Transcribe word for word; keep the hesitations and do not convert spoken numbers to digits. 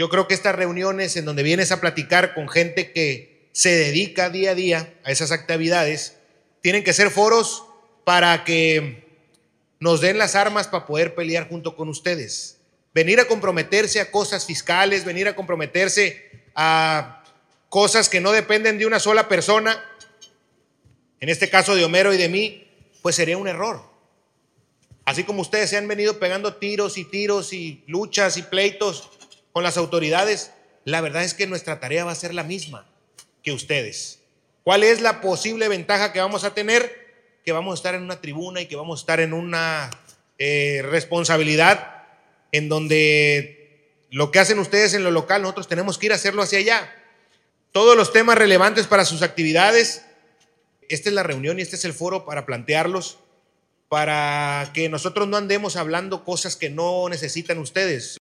Yo creo que estas reuniones en donde vienes a platicar con gente que se dedica día a día a esas actividades, tienen que ser foros para que nos den las armas para poder pelear junto con ustedes. Venir a comprometerse a cosas fiscales, venir a comprometerse a cosas que no dependen de una sola persona, en este caso de Homero y de mí, pues sería un error. Así como ustedes se han venido pegando tiros y tiros y luchas y pleitos con las autoridades, la verdad es que nuestra tarea va a ser la misma que ustedes. ¿Cuál es la posible ventaja que vamos a tener? Que vamos a estar en una tribuna y que vamos a estar en una eh, responsabilidad en donde lo que hacen ustedes en lo local, nosotros tenemos que ir a hacerlo hacia allá. Todos los temas relevantes para sus actividades, esta es la reunión y este es el foro para plantearlos, para que nosotros no andemos hablando cosas que no necesitan ustedes.